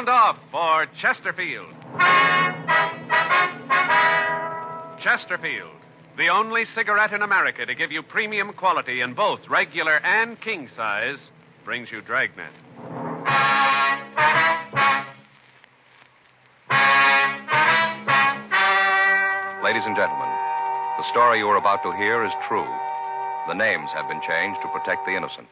Sound off for Chesterfield. Chesterfield, the only cigarette in America to give you premium quality in both regular and king size, brings you Dragnet. Ladies and gentlemen, the story you are about to hear is true. The names have been changed to protect the innocent.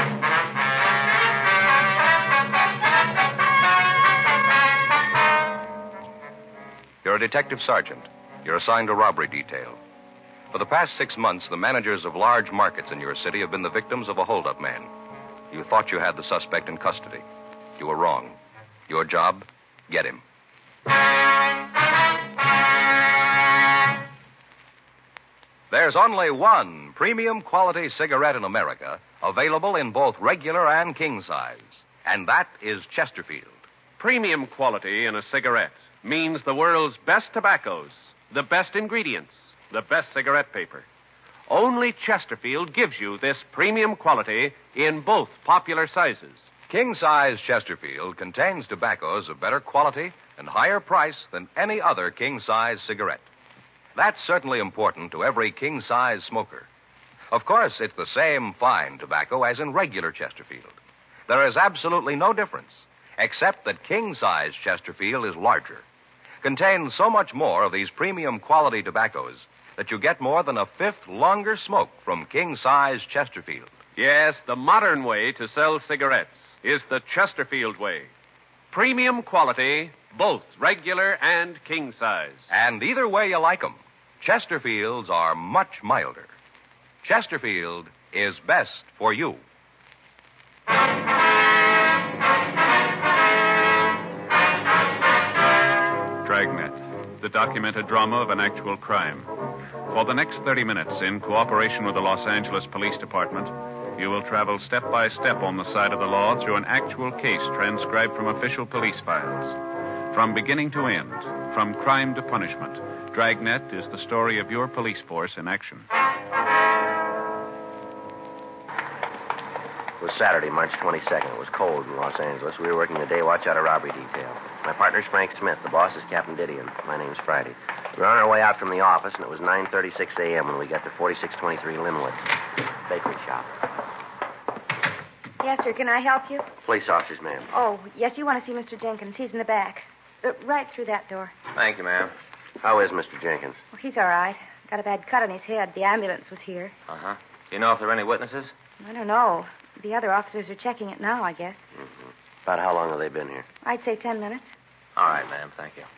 You're a detective sergeant. You're assigned to robbery detail. For the past 6 months, the managers of large markets in your city have been the victims of a hold-up man. You thought you had the suspect in custody. You were wrong. Your job, get him. There's only one premium quality cigarette in America available in both regular and king size, and that is Chesterfield. Premium quality in a cigarette means the world's best tobaccos, the best ingredients, the best cigarette paper. Only Chesterfield gives you this premium quality in both popular sizes. King-size Chesterfield contains tobaccos of better quality and higher price than any other king-size cigarette. That's certainly important to every king-size smoker. Of course, it's the same fine tobacco as in regular Chesterfield. There is absolutely no difference, except that king-size Chesterfield is larger. Contains so much more of these premium quality tobaccos that you get more than a fifth longer smoke from king-size Chesterfield. Yes, the modern way to sell cigarettes is the Chesterfield way. Premium quality, both regular and king size. And either way you like 'em, Chesterfields are much milder. Chesterfield is best for you. Dragnet, the documented drama of an actual crime. For the next 30 minutes, in cooperation with the Los Angeles Police Department, you will travel step by step on the side of the law through an actual case transcribed from official police files. From beginning to end, from crime to punishment, Dragnet is the story of your police force in action. It was Saturday, March 22nd. It was cold in Los Angeles. We were working the day watch out of robbery detail. My partner's Frank Smith. The boss is Captain Didion. My name's Friday. We were on our way out from the office, and it was 9:36 a.m. when we got to 4623 Linwood, bakery shop. Yes, sir. Can I help you? Police officers, ma'am. Oh, yes, you want to see Mr. Jenkins. He's in the back. Right through that door. Thank you, ma'am. How is Mr. Jenkins? Oh, he's all right. Got a bad cut on his head. The ambulance was here. Uh-huh. Do you know if there are any witnesses? I don't know. The other officers are checking it now, I guess. Mm-hmm. About how long have they been here? I'd say 10 minutes. All right, ma'am. Thank you.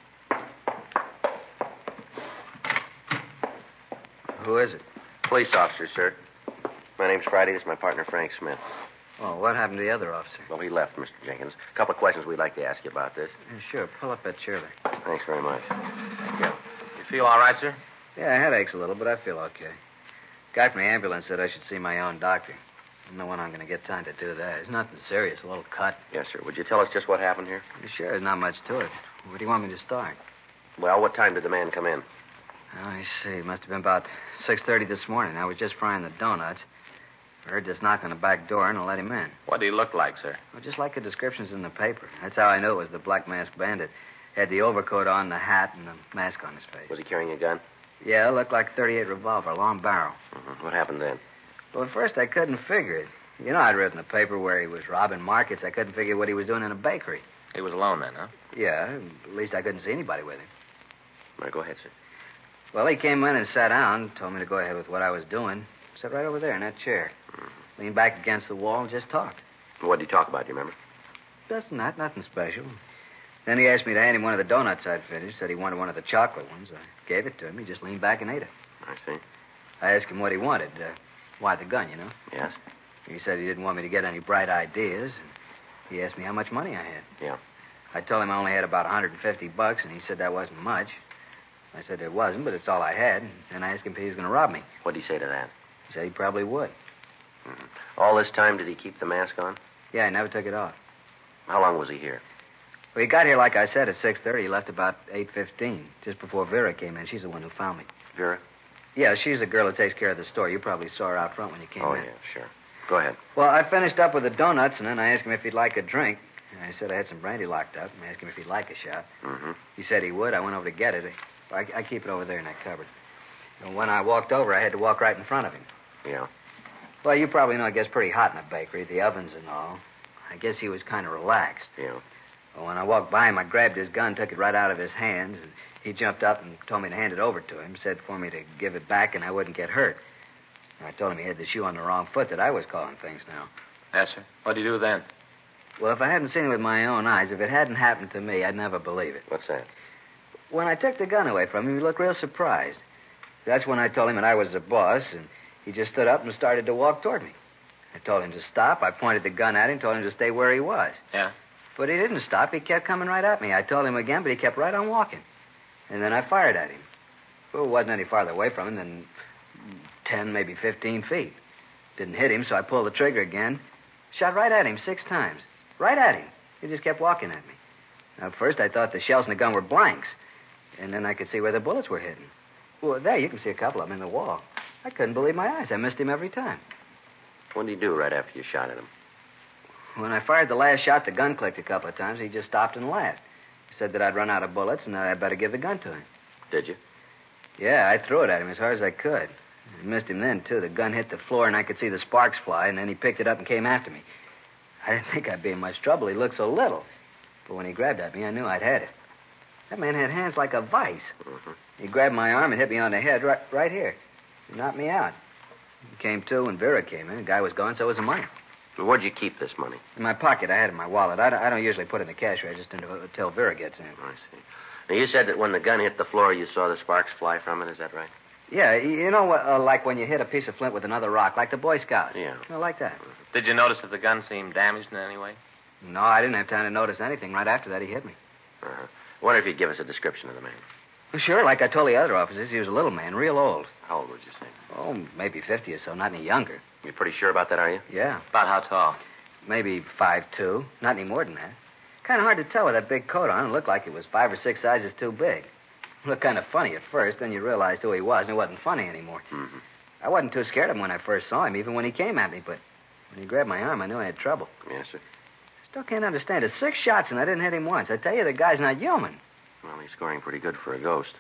Who is it? Police officer, sir. My name's Friday. This is my partner, Frank Smith. Oh, what happened to the other officer? Well, he left, Mr. Jenkins. A couple of questions we'd like to ask you about this. Yeah, sure. Pull up that chair there. Thanks very much. Thank you. You feel all right, sir? Yeah, headache's a little, but I feel okay. Guy from the ambulance said I should see my own doctor. I don't know when I'm going to get time to do that. It's nothing serious, a little cut. Yes, sir. Would you tell us just what happened here? Sure, there's not much to it. Where do you want me to start? Well, what time did the man come in? Oh, I see. It must have been about 6:30 this morning. I was just frying the donuts. I heard this knock on the back door, and I let him in. What did he look like, sir? Well, just like the descriptions in the paper. That's how I knew it was the Black Masked Bandit. Had the overcoat on, the hat, and the mask on his face. Was he carrying a gun? Yeah, it looked like a .38 revolver, long barrel. Mm-hmm. What happened then? Well, at first I couldn't figure it. You know, I'd read in the paper where he was robbing markets. I couldn't figure what he was doing in a bakery. He was alone then, huh? Yeah, at least I couldn't see anybody with him. All right, go ahead, sir. Well, he came in and sat down, told me to go ahead with what I was doing. Sat right over there in that chair. Mm-hmm. Leaned back against the wall and just talked. What did he talk about, do you remember? Just that, nothing special. Then he asked me to hand him one of the donuts I'd finished. Said he wanted one of the chocolate ones. I gave it to him. He just leaned back and ate it. I see. I asked him what he wanted. Why the gun, you know? Yes. He said he didn't want me to get any bright ideas. And he asked me how much money I had. Yeah. I told him I only had about $150, and he said that wasn't much. I said it wasn't, but it's all I had. And I asked him if he was going to rob me. What did he say to that? He said he probably would. Mm-hmm. All this time, did he keep the mask on? Yeah, he never took it off. How long was he here? Well, he got here, like I said, at 6:30. He left about 8:15, just before Vera came in. She's the one who found me. Vera? Yeah, she's the girl who takes care of the store. You probably saw her out front when you came in. Oh, yeah, sure. Go ahead. Well, I finished up with the donuts, and then I asked him if he'd like a drink. I said I had some brandy locked up and asked him if he'd like a shot. Mm-hmm. He said he would. I went over to get it. I keep it over there in that cupboard. And when I walked over, I had to walk right in front of him. Yeah. Well, you probably know it gets pretty hot in a bakery, the ovens and all. I guess he was kind of relaxed. Yeah. Well, when I walked by him, I grabbed his gun, took it right out of his hands, and he jumped up and told me to hand it over to him, said for me to give it back and I wouldn't get hurt. And I told him he had the shoe on the wrong foot, that I was calling things now. Yes, sir. What do you do then? Well, if I hadn't seen it with my own eyes, if it hadn't happened to me, I'd never believe it. What's that? When I took the gun away from him, he looked real surprised. That's when I told him that I was the boss, and he just stood up and started to walk toward me. I told him to stop. I pointed the gun at him, told him to stay where he was. Yeah? But he didn't stop. He kept coming right at me. I told him again, but he kept right on walking. And then I fired at him. Well, it wasn't any farther away from him than 10, maybe 15 feet. Didn't hit him, so I pulled the trigger again. Shot right at him 6 times. Right at him. He just kept walking at me. Now, at first, I thought the shells in the gun were blanks. And then I could see where the bullets were hitting. Well, there, you can see a couple of them in the wall. I couldn't believe my eyes. I missed him every time. What did he do right after you shot at him? When I fired the last shot, the gun clicked a couple of times. He just stopped and laughed. He said that I'd run out of bullets and that I'd better give the gun to him. Did you? Yeah, I threw it at him as hard as I could. I missed him then, too. The gun hit the floor, and I could see the sparks fly, and then he picked it up and came after me. I didn't think I'd be in much trouble. He looked so little. But when he grabbed at me, I knew I'd had it. That man had hands like a vice. Mm-hmm. He grabbed my arm and hit me on the head right here. He knocked me out. He came to when Vera came in. The guy was gone, so was the money. Well, where'd you keep this money? In my pocket. I had it in my wallet. I don't usually put it in the cash register until Vera gets in. I see. Now, you said that when the gun hit the floor, you saw the sparks fly from it. Is that right? Yeah, you know, like when you hit a piece of flint with another rock, like the Boy Scouts. Yeah. Like that. Did you notice that the gun seemed damaged in any way? No, I didn't have time to notice anything. Right after that, he hit me. Uh-huh. I wonder if you'd give us a description of the man. Well, sure, like I told the other officers, he was a little man, real old. How old would you say? Oh, maybe 50 or so, not any younger. You're pretty sure about that, are you? Yeah, About how tall? maybe 5'2", not any more than that. Kind of hard to tell with that big coat on. It looked like it was 5 or 6 sizes too big. Looked kind of funny at first, then you realized who he was, and it wasn't funny anymore. Mm-hmm. I wasn't too scared of him when I first saw him, even when he came at me, but when he grabbed my arm, I knew I had trouble. Yes, sir. Still can't understand it. 6 shots, and I didn't hit him once. I tell you, the guy's not human. Well, he's scoring pretty good for a ghost.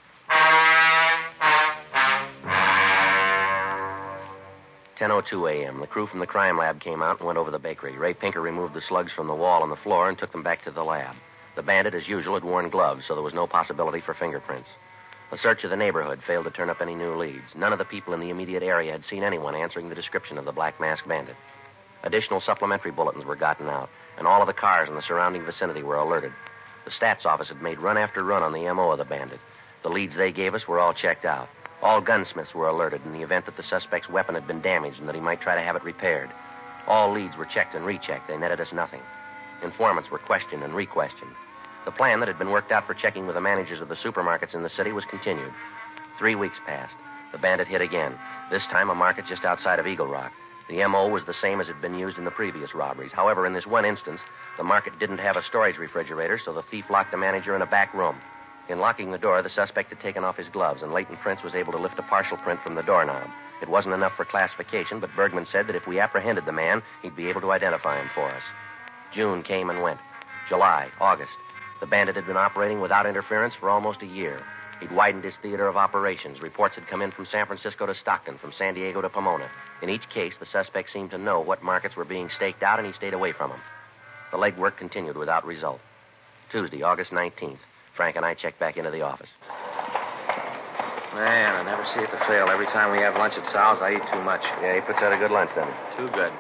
10:02 a.m. The crew from the crime lab came out and went over the bakery. Ray Pinker removed the slugs from the wall and the floor and took them back to the lab. The bandit, as usual, had worn gloves, so there was no possibility for fingerprints. A search of the neighborhood failed to turn up any new leads. None of the people in the immediate area had seen anyone answering the description of the Black Mask Bandit. Additional supplementary bulletins were gotten out, and all of the cars in the surrounding vicinity were alerted. The stats office had made run after run on the M.O. of the bandit. The leads they gave us were all checked out. All gunsmiths were alerted in the event that the suspect's weapon had been damaged and that he might try to have it repaired. All leads were checked and rechecked. They netted us nothing. Informants were questioned and re-questioned. The plan that had been worked out for checking with the managers of the supermarkets in the city was continued. 3 weeks passed. The bandit hit again, this time a market just outside of Eagle Rock. The M.O. was the same as had been used in the previous robberies. However, in this one instance, the market didn't have a storage refrigerator, so the thief locked the manager in a back room. In locking the door, the suspect had taken off his gloves, and Leighton Prince was able to lift a partial print from the doorknob. It wasn't enough for classification, but Bergman said that if we apprehended the man, he'd be able to identify him for us. June came and went. July, August. The bandit had been operating without interference for almost a year. He'd widened his theater of operations. Reports had come in from San Francisco to Stockton, from San Diego to Pomona. In each case, the suspect seemed to know what markets were being staked out, and he stayed away from them. The legwork continued without result. Tuesday, August 19th. Frank and I checked back into the office. Man, I never see it to fail. Every time we have lunch at Sal's, I eat too much. Yeah, he puts out a good lunch, doesn't he? Too good.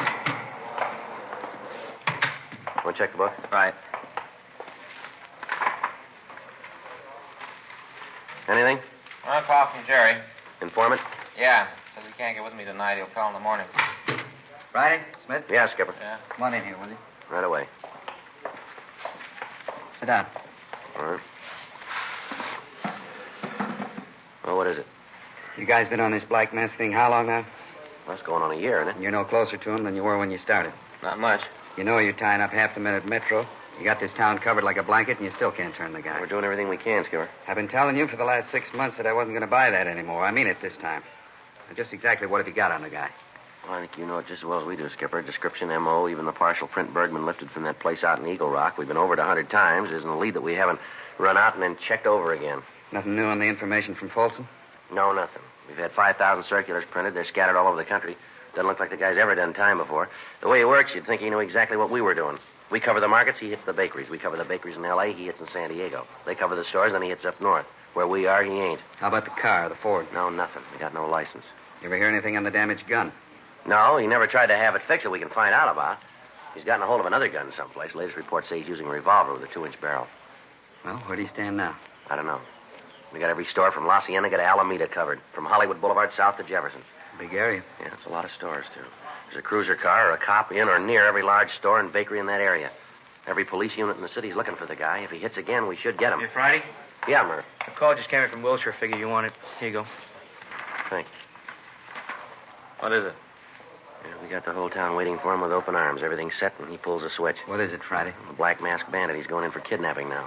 Want to check the book? Right. Anything? Well, a call from Jerry. Informant? Yeah. Says he can't get with me tonight. He'll call in the morning. Friday, Smith? Yeah, Skipper. Yeah. Come on in here, will you? Right away. Sit down. All right. Well, what is it? You guys been on this Black Mask thing how long now? Well, it's going on a year, isn't it? You're no closer to him than you were when you started. Not much. You know you're tying up half the men at Metro. You got this town covered like a blanket, and you still can't turn the guy. We're doing everything we can, Skipper. I've been telling you for the last 6 months that I wasn't going to buy that anymore. I mean it this time. Now, just exactly what have you got on the guy? Well, I think you know it just as well as we do, Skipper. Description, M.O., even the partial print Bergman lifted from that place out in Eagle Rock. We've been over it 100 times. Isn't a lead that we haven't run out and then checked over again. Nothing new on the information from Folsom? No, nothing. We've had 5,000 circulars printed. They're scattered all over the country. Doesn't look like the guy's ever done time before. The way he works, you'd think he knew exactly what we were doing. We cover the markets, he hits the bakeries. We cover the bakeries in L.A., he hits in San Diego. They cover the stores, then he hits up north. Where we are, he ain't. How about the car, the Ford? No, nothing. We got no license. You ever hear anything on the damaged gun? No, he never tried to have it fixed that we can find out about. He's gotten a hold of another gun someplace. Latest reports say he's using a revolver with a 2-inch barrel. Well, where do you stand now? I don't know. We got every store from La Cienega to Alameda covered. From Hollywood Boulevard south to Jefferson. Big area. Yeah, it's a lot of stores, too. There's a cruiser car or a cop in or near every large store and bakery in that area. Every police unit in the city's looking for the guy. If he hits again, we should get him. Hey, Friday? Yeah, Murph. A call just came in from Wilshire. Figure you want it. Here you go. Thanks. What is it? Yeah, we got the whole town waiting for him with open arms. Everything's set when he pulls a switch. What is it, Friday? The Black Mask Bandit. He's going in for kidnapping now.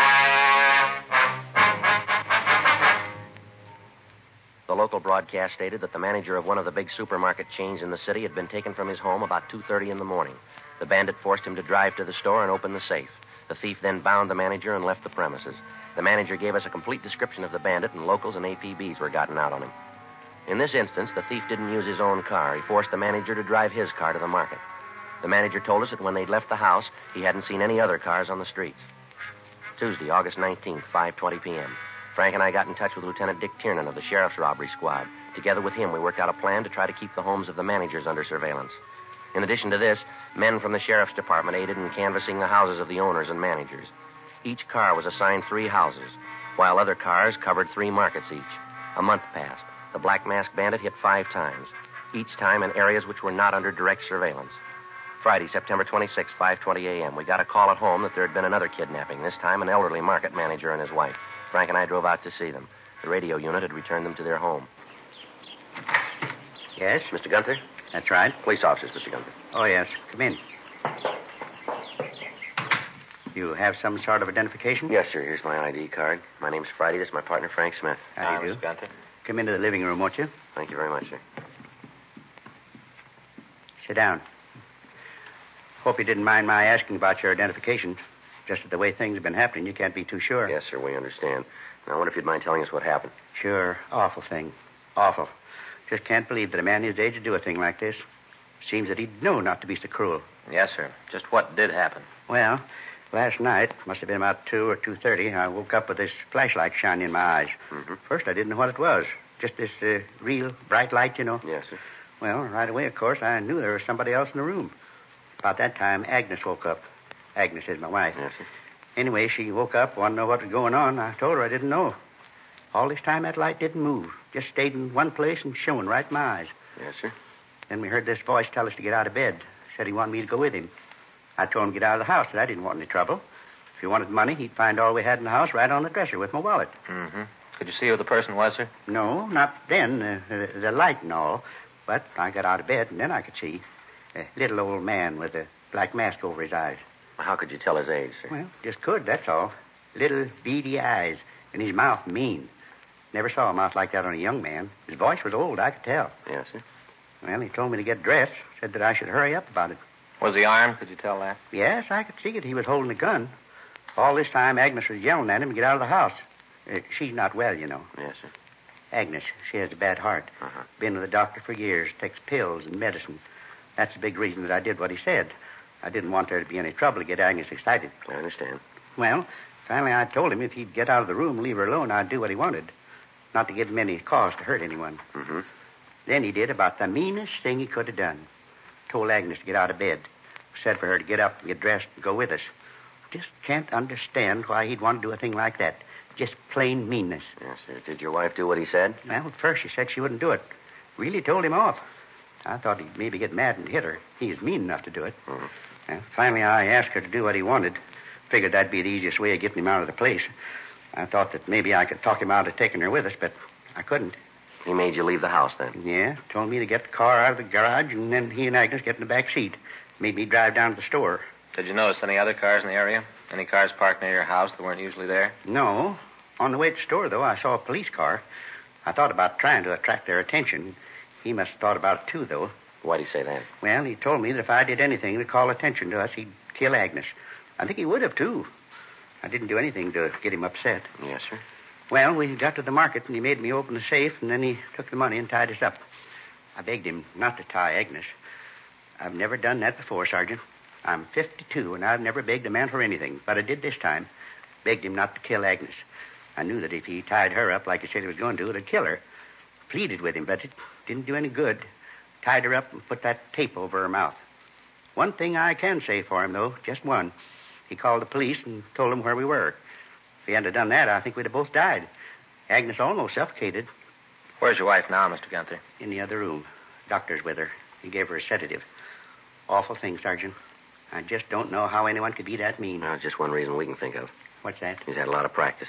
The local broadcast stated that the manager of one of the big supermarket chains in the city had been taken from his home about 2:30 in the morning. The bandit forced him to drive to the store and open the safe. The thief then bound the manager and left the premises. The manager gave us a complete description of the bandit, and locals and APBs were gotten out on him. In this instance, the thief didn't use his own car. He forced the manager to drive his car to the market. The manager told us that when they'd left the house, he hadn't seen any other cars on the streets. Tuesday, August 19th, 5:20 p.m. Frank and I got in touch with Lieutenant Dick Tiernan of the Sheriff's Robbery Squad. Together with him, we worked out a plan to try to keep the homes of the managers under surveillance. In addition to this, men from the Sheriff's Department aided in canvassing the houses of the owners and managers. Each car was assigned 3 houses, while other cars covered 3 markets each. A month passed. The Black Mask Bandit hit 5 times, each time in areas which were not under direct surveillance. Friday, September 26, 5:20 a.m., we got a call at home that there had been another kidnapping, this time an elderly market manager and his wife. Frank and I drove out to see them. The radio unit had returned them to their home. Yes? Mr. Gunther? That's right. Police officers, Mr. Gunther. Oh, yes. Come in. You have some sort of identification? Yes, sir. Here's my ID card. My name's Friday. This is my partner, Frank Smith. How do you do? Mr. Gunther. Come into the living room, won't you? Thank you very much, sir. Sit down. Hope you didn't mind my asking about your identification. Just that the way things have been happening, you can't be too sure. Yes, sir, we understand. Now, I wonder if you'd mind telling us what happened. Sure. Awful thing. Awful. Just can't believe that a man his age would do a thing like this. Seems that he'd know not to be so cruel. Yes, sir. Just what did happen? Well, last night, must have been about 2 or 2:30, I woke up with this flashlight shining in my eyes. Mm-hmm. First, I didn't know what it was. Just this real bright light, you know. Yes, sir. Well, right away, of course, I knew there was somebody else in the room. About that time, Agnes woke up. Agnes is my wife. Yes, sir. Anyway, she woke up, wanted to know what was going on. I told her I didn't know. All this time, that light didn't move. Just stayed in one place and shone right in my eyes. Yes, sir. Then we heard this voice tell us to get out of bed. Said he wanted me to go with him. I told him to get out of the house, that I didn't want any trouble. If he wanted money, he'd find all we had in the house right on the dresser with my wallet. Mm-hmm. Could you see who the person was, sir? No, not then. The light and all. But I got out of bed, and then I could see. A little old man with a black mask over his eyes. How could you tell his age, sir? Well, just could, that's all. Little beady eyes, and his mouth mean. Never saw a mouth like that on a young man. His voice was old, I could tell. Yes, sir. Well, he told me to get dressed, said that I should hurry up about it. Was he armed? Could you tell that? Yes, I could see it. He was holding a gun. All this time, Agnes was yelling at him to get out of the house. She's not well, you know. Yes, sir. Agnes, she has a bad heart. Uh-huh. Been with a doctor for years, takes pills and medicine. That's the big reason that I did what he said. I didn't want there to be any trouble to get Agnes excited. I understand. Well, finally I told him if he'd get out of the room and leave her alone, I'd do what he wanted. Not to give him any cause to hurt anyone. Mm-hmm. Then he did about the meanest thing he could have done. Told Agnes to get out of bed. Said for her to get up and get dressed and go with us. Just can't understand why he'd want to do a thing like that. Just plain meanness. Yes, sir. Did your wife do what he said? Well, at first she said she wouldn't do it. Really told him off. I thought he'd maybe get mad and hit her. He was mean enough to do it. Mm-hmm. Well, finally, I asked her to do what he wanted. Figured that'd be the easiest way of getting him out of the place. I thought that maybe I could talk him out of taking her with us, but I couldn't. He made you leave the house then? Yeah, told me to get the car out of the garage, and then he and Agnes get in the back seat. Made me drive down to the store. Did you notice any other cars in the area? Any cars parked near your house that weren't usually there? No. On the way to the store, though, I saw a police car. I thought about trying to attract their attention. He must have thought about it, too, though. Why'd he say that? Well, he told me that if I did anything to call attention to us, he'd kill Agnes. I think he would have, too. I didn't do anything to get him upset. Yes, sir. Well, we got to the market, and he made me open the safe, and then he took the money and tied us up. I begged him not to tie Agnes. I've never done that before, Sergeant. I'm 52, and I've never begged a man for anything, but I did this time. Begged him not to kill Agnes. I knew that if he tied her up like he said he was going to, it'd kill her. Pleaded with him, but it didn't do any good. Tied her up and put that tape over her mouth. One thing I can say for him, though, just one. He called the police and told them where we were. If he hadn't done that, I think we'd have both died. Agnes almost suffocated. Where's your wife now, Mr. Gunther? In the other room. Doctor's with her. He gave her a sedative. Awful thing, Sergeant. I just don't know how anyone could be that mean. Well, just one reason we can think of. What's that? He's had a lot of practice.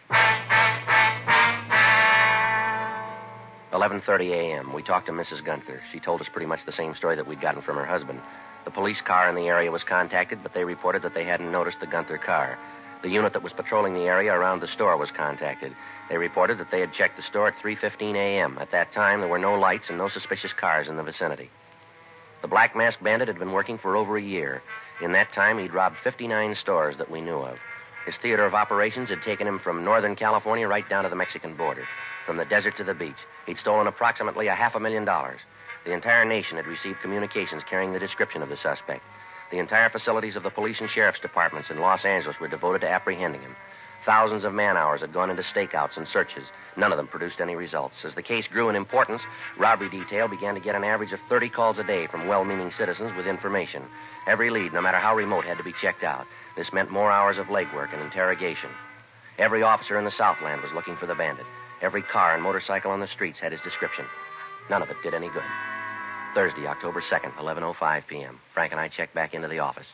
11:30 a.m. We talked to Mrs. Gunther. She told us pretty much the same story that we'd gotten from her husband. The police car in the area was contacted, but they reported that they hadn't noticed the Gunther car. The unit that was patrolling the area around the store was contacted. They reported that they had checked the store at 3:15 a.m. At that time, there were no lights and no suspicious cars in the vicinity. The Black Mask Bandit had been working for over a year. In that time, he'd robbed 59 stores that we knew of. His theater of operations had taken him from Northern California right down to the Mexican border, from the desert to the beach. He'd stolen approximately $500,000. The entire nation had received communications carrying the description of the suspect. The entire facilities of the police and sheriff's departments in Los Angeles were devoted to apprehending him. Thousands of man-hours had gone into stakeouts and searches. None of them produced any results. As the case grew in importance, robbery detail began to get an average of 30 calls a day from well-meaning citizens with information. Every lead, no matter how remote, had to be checked out. This meant more hours of legwork and interrogation. Every officer in the Southland was looking for the bandit. Every car and motorcycle on the streets had his description. None of it did any good. Thursday, October 2nd, 11:05 p.m. Frank and I checked back into the office.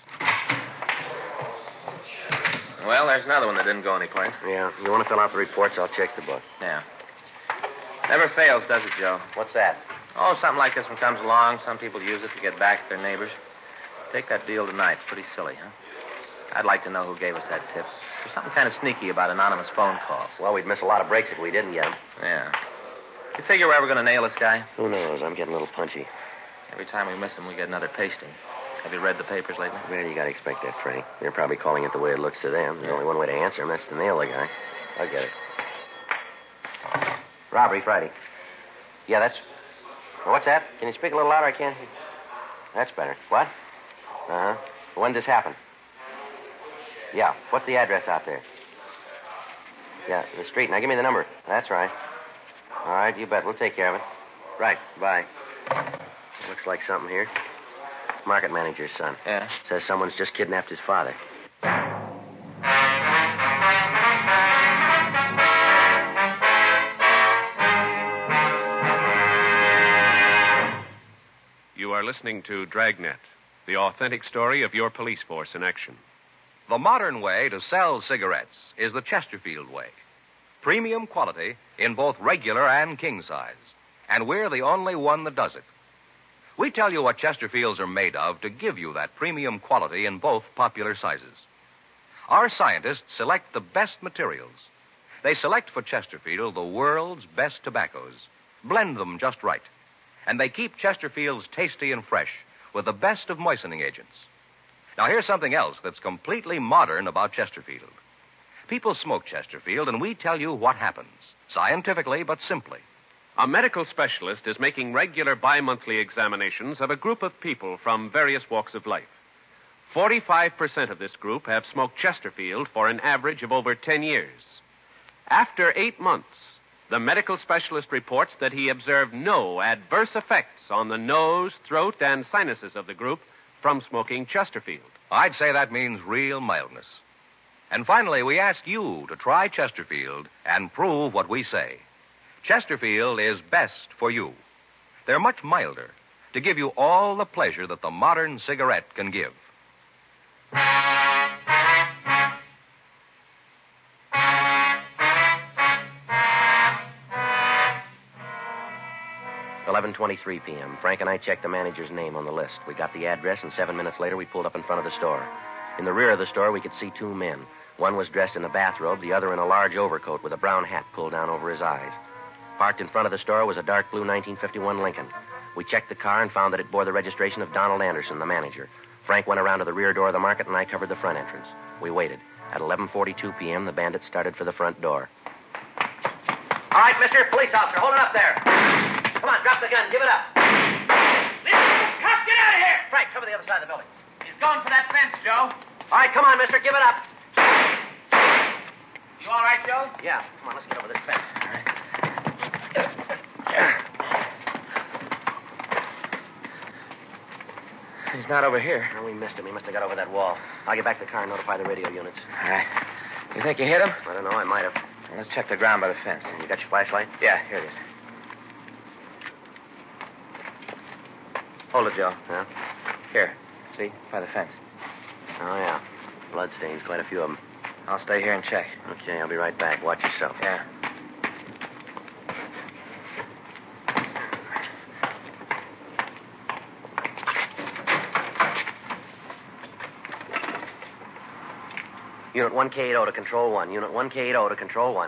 Well, there's another one that didn't go anywhere. Yeah, you want to fill out the reports? I'll check the book. Yeah. Never fails, does it, Joe? What's that? Oh, something like this one comes along. Some people use it to get back at their neighbors. Take that deal tonight. It's pretty silly, huh? I'd like to know who gave us that tip. There's something kind of sneaky about anonymous phone calls. Well, we'd miss a lot of breaks if we didn't get them. Yeah. You figure we're ever going to nail this guy? Who knows? I'm getting a little punchy. Every time we miss him, we get another pasting. Have you read the papers lately? Well, you got to expect that, Frank. They're probably calling it the way it looks to them. There's only one way to answer him. That's to nail the guy. I'll get it. Robbery Friday. Yeah, that's... Well, what's that? Can you speak a little louder? I can't hear. That's better. What? Uh-huh. When did this happen? Yeah. What's the address out there? Yeah, the street. Now, give me the number. That's right. All right, you bet. We'll take care of it. Right. Bye. Looks like something here. It's market manager's son. Yeah? Says someone's just kidnapped his father. You are listening to Dragnet, the authentic story of your police force in action. The modern way to sell cigarettes is the Chesterfield way. Premium quality in both regular and king size. And we're the only one that does it. We tell you what Chesterfields are made of to give you that premium quality in both popular sizes. Our scientists select the best materials. They select for Chesterfield the world's best tobaccos, blend them just right, and they keep Chesterfields tasty and fresh with the best of moistening agents. Now, here's something else that's completely modern about Chesterfield. People smoke Chesterfield, and we tell you what happens, scientifically but simply. A medical specialist is making regular bi-monthly examinations of a group of people from various walks of life. 45% of this group have smoked Chesterfield for an average of over 10 years. After 8 months, the medical specialist reports that he observed no adverse effects on the nose, throat, and sinuses of the group from smoking Chesterfield. I'd say that means real mildness. And finally, we ask you to try Chesterfield and prove what we say. Chesterfield is best for you. They're much milder to give you all the pleasure that the modern cigarette can give. $11:23 p.m. Frank and I checked the manager's name on the list. We got the address, and 7 minutes later, we pulled up in front of the store. In the rear of the store, we could see 2 men. One was dressed in a bathrobe, the other in a large overcoat with a brown hat pulled down over his eyes. Parked in front of the store was a dark blue 1951 Lincoln. We checked the car and found that it bore the registration of Donald Anderson, the manager. Frank went around to the rear door of the market, and I covered the front entrance. We waited. At 11:42 p.m., the bandits started for the front door. All right, mister, police officer, hold it up there. Come on, drop the gun. Give it up. Cop, get out of here! Frank, cover the other side of the building. He's going for that fence, Joe. All right, come on, mister, give it up. You all right, Joe? Yeah, come on, let's get over this fence. All right. He's not over here. No, we missed him. He must have got over that wall. I'll get back to the car and notify the radio units. All right. You think you hit him? I don't know. I might have. Well, let's check the ground by the fence. You got your flashlight? Yeah, here it is. Hold it, Joe. Huh? Here. See? By the fence. Oh, yeah. Bloodstains, quite a few of them. I'll stay here and check. Okay, I'll be right back. Watch yourself. Yeah. Unit 1K80 to Control 1. Unit 1K80 to Control 1.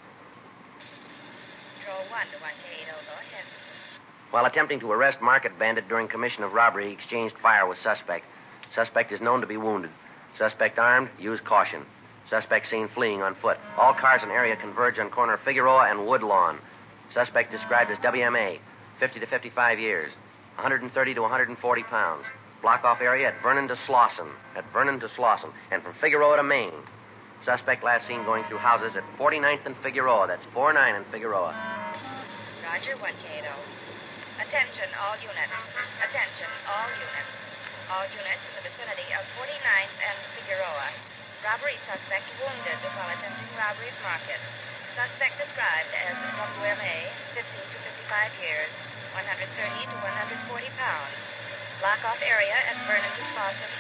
Control 1 to 1K80. Go ahead. While attempting to arrest market bandit during commission of robbery, he exchanged fire with suspect. Suspect is known to be wounded. Suspect armed. Use caution. Suspect seen fleeing on foot. All cars in area converge on corner Figueroa and Woodlawn. Suspect described as WMA, 50 to 55 years, 130 to 140 pounds. Block off area at Vernon to Slauson. And from Figueroa to Maine. Suspect last seen going through houses at 49th and Figueroa. That's 49 and Figueroa. Roger, 1K80. Attention, all units. Attention, all units. All units in the vicinity of 49th and Figueroa. Robbery suspect wounded while attempting robbery of market. Suspect described as WMA, 50 to 55 years, 130 to 140 pounds. Block off area at Vernon to Slauson,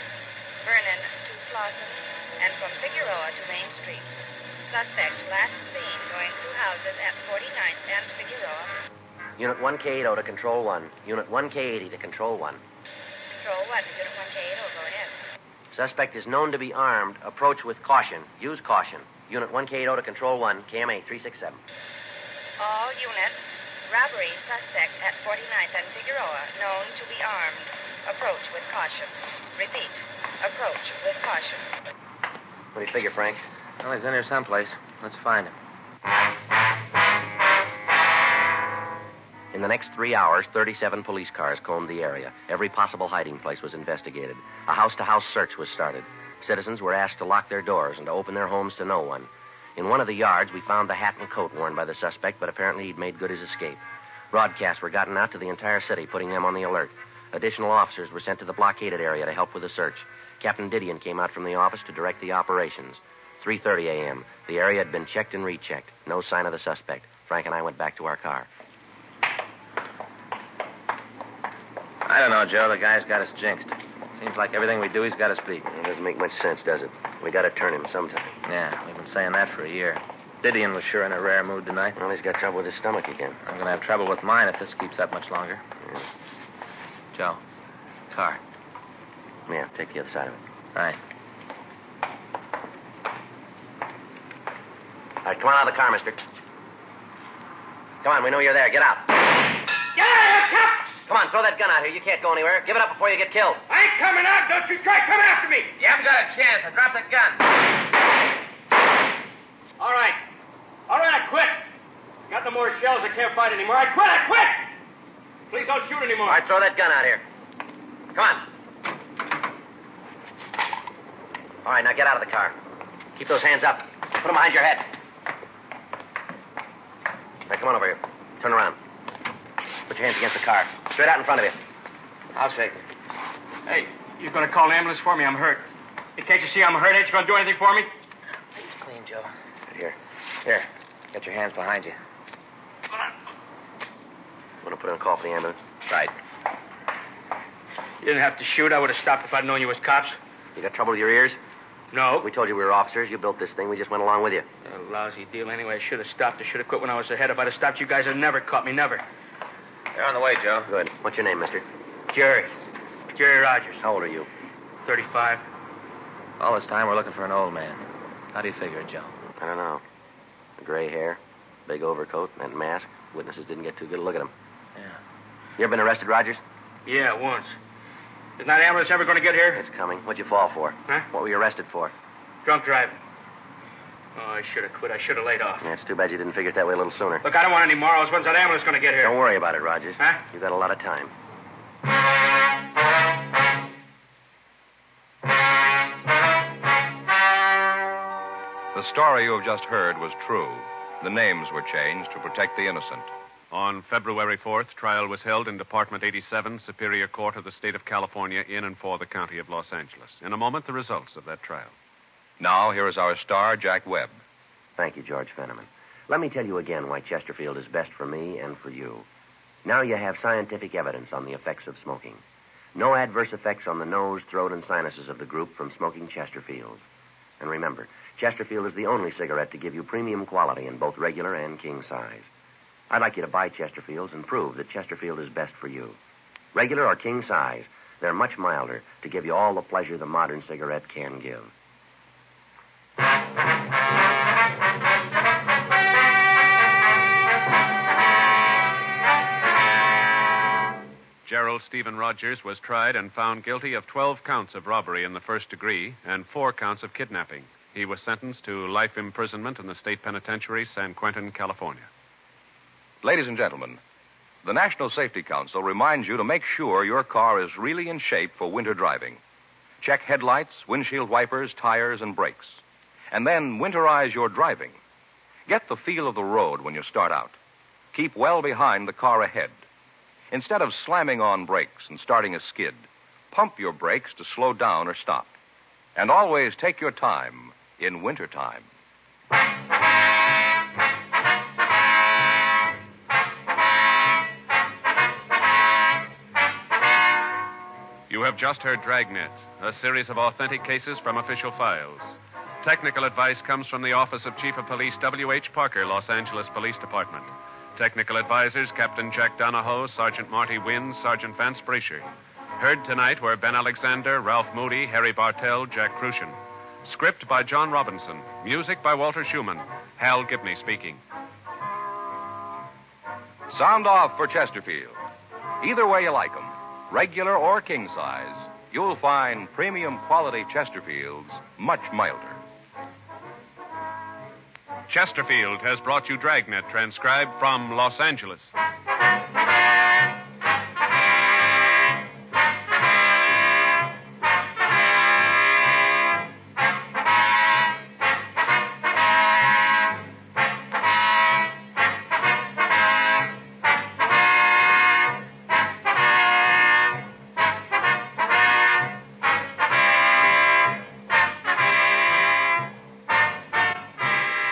and from Figueroa to Main Street. Suspect last seen going through houses at 49th and Figueroa. Unit 1K80 to Control 1. Unit 1K80 to Control 1. Control 1 to Unit 1K80. Go ahead. Suspect is known to be armed. Approach with caution. Use caution. Unit 1K80 to Control 1. KMA 367. All units. Robbery suspect at 49th and Figueroa, known to be armed. Approach with caution. Repeat. Approach with caution. What do you figure, Frank? Well, he's in here someplace. Let's find him. In the next 3 hours, 37 police cars combed the area. Every possible hiding place was investigated. A house-to-house search was started. Citizens were asked to lock their doors and to open their homes to no one. In one of the yards, we found the hat and coat worn by the suspect, but apparently he'd made good his escape. Broadcasts were gotten out to the entire city, putting them on the alert. Additional officers were sent to the blockaded area to help with the search. Captain Didion came out from the office to direct the operations. 3:30 a.m. The area had been checked and rechecked. No sign of the suspect. Frank and I went back to our car. I don't know, Joe. The guy's got us jinxed. Seems like everything we do, he's got us beat. It doesn't make much sense, does it? We got to turn him sometime. Yeah, we've been saying that for a year. Didion was sure in a rare mood tonight. Well, he's got trouble with his stomach again. I'm going to have trouble with mine if this keeps up much longer. Yeah. Joe, car. Yeah, take the other side of it. Right. All right, come on out of the car, mister. Come on, we know you're there. Get out. Get out of here, cop! Come on, throw that gun out here. You can't go anywhere. Give it up before you get killed. I ain't coming out. Don't you try coming after me. You haven't got a chance. I dropped that gun. All right, I quit. Got no more shells. I can't fight anymore. I quit. Please don't shoot anymore. All right, throw that gun out here. Come on. All right, now get out of the car. Keep those hands up. Put them behind your head. Now, come on over here. Turn around. Put your hands against the car. Straight out in front of you. I'll shake it. Hey, you're going to call an ambulance for me? I'm hurt. Hey, can't you see I'm hurt? Ain't you going to do anything for me? He's clean, Joe. Here. Here. Get your hands behind you. Want to put in a call for the ambulance? Right. You didn't have to shoot. I would have stopped if I'd known you was cops. You got trouble with your ears? No. We told you we were officers. You built this thing. We just went along with you. A lousy deal anyway. I should have stopped. I should have quit when I was ahead. If I'd have stopped, you guys would have never caught me. Never. They're on the way, Joe. Good. What's your name, mister? Jerry Rogers. How old are you? 35. All this time, we're looking for an old man. How do you figure it, Joe? I don't know. Gray hair, big overcoat, and that mask. Witnesses didn't get too good a look at him. Yeah. You ever been arrested, Rogers? Yeah, once. Isn't that ambulance ever going to get here? It's coming. What'd you fall for? Huh? What were you arrested for? Drunk driving. Oh, I should have quit. I should have laid off. Yeah, it's too bad you didn't figure it that way a little sooner. Look, I don't want any morals. When's that ambulance going to get here? Don't worry about it, Rogers. Huh? You got a lot of time. The story you have just heard was true. The names were changed to protect the innocent. On February 4th, trial was held in Department 87, Superior Court of the State of California, in and for the County of Los Angeles. In a moment, the results of that trial. Now, here is our star, Jack Webb. Thank you, George Fenneman. Let me tell you again why Chesterfield is best for me and for you. Now you have scientific evidence on the effects of smoking. No adverse effects on the nose, throat, and sinuses of the group from smoking Chesterfield. And remember, Chesterfield is the only cigarette to give you premium quality in both regular and king size. I'd like you to buy Chesterfields and prove that Chesterfield is best for you. Regular or king size, they're much milder to give you all the pleasure the modern cigarette can give. Gerald Stephen Rogers was tried and found guilty of 12 counts of robbery in the first degree and 4 counts of kidnapping. He was sentenced to life imprisonment in the state penitentiary, San Quentin, California. Ladies and gentlemen, the National Safety Council reminds you to make sure your car is really in shape for winter driving. Check headlights, windshield wipers, tires, and brakes. And then winterize your driving. Get the feel of the road when you start out. Keep well behind the car ahead. Instead of slamming on brakes and starting a skid, pump your brakes to slow down or stop. And always take your time in wintertime. You have just heard Dragnet, a series of authentic cases from official files. Technical advice comes from the Office of Chief of Police W.H. Parker, Los Angeles Police Department. Technical advisors, Captain Jack Donahoe, Sergeant Marty Wynn, Sergeant Vance Brasher. Heard tonight were Ben Alexander, Ralph Moody, Harry Bartell, Jack Crucian. Script by John Robinson. Music by Walter Schumann. Hal Gibney speaking. Sound off for Chesterfield. Either way you like 'em, regular or king size, you'll find premium quality Chesterfields much milder. Chesterfield has brought you Dragnet, transcribed from Los Angeles.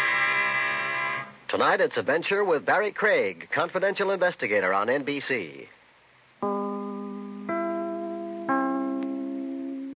Tonight, it's Adventure with Barry Craig, confidential investigator on NBC.